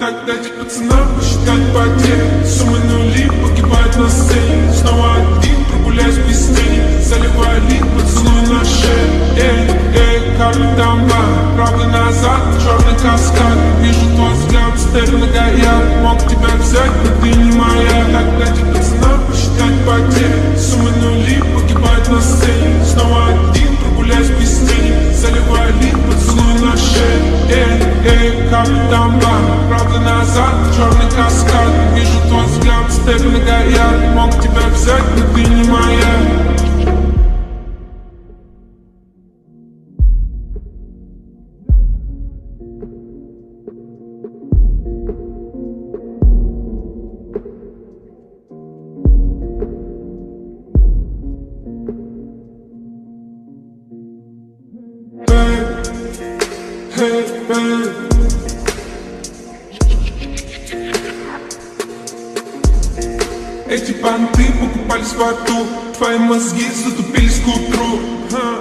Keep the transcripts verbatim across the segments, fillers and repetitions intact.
Так дайте пацанам посчитать потери. Суммы нули погибают на сцене. Снова один, прогуляюсь без тени. Заливаю лик, поцелуй на шею. Эй, эй, как там бар? Правый назад, черный каскад. Вижу твой взгляд, стелю на гаяк. Мог тебя взять, но ты не моя. Так дайте пацанам посчитать потери. Суммы нули погибают на сцене. Снова один, прогуляюсь без тени. Заливаю лик, поцелуй на шею. Эй, эй, как там бар? Правда назад, черный каскад. Вижу твой взгляд, степь на гаяк. Мог тебя взять, но ты не моя. Hey, hey. Эти понты покупались в аду. Твои мозги затупились к утру. Ха.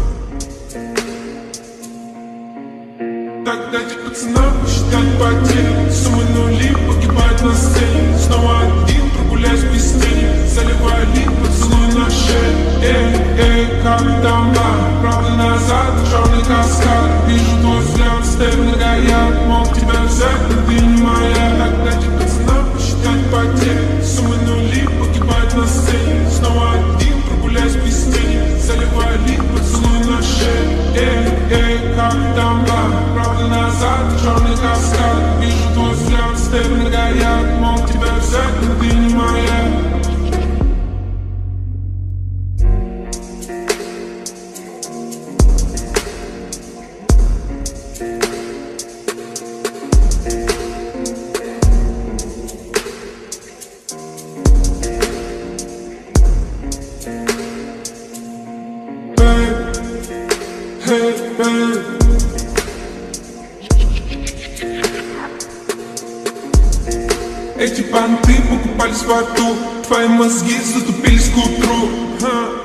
Так дайте пацанам посчитать потери. Суммы нули погибают на сцене. Снова один, прогуляюсь без тени. Заливаю лик, поцелуй на шею. Эй, эй, как там бар? Правда назад, черный каскад. Вижу твой взгляд, степь на гаяк. Мог тебя взять, но ты не моя. Так дайте пацанам посчитать потери. Суммы нули погибают на сцене. Снова один, прогуляюсь без тени. Заливаю лик, поцелуй на шею. Эй, эй, как там бар? Правда назад, черный каскад. Вижу твой взгляд, степь на гаяк. Мог тебя взять, но ты не моя. Hey, hey. Эти понты покупались в аду. Твои мозги затупились к утру. Ха.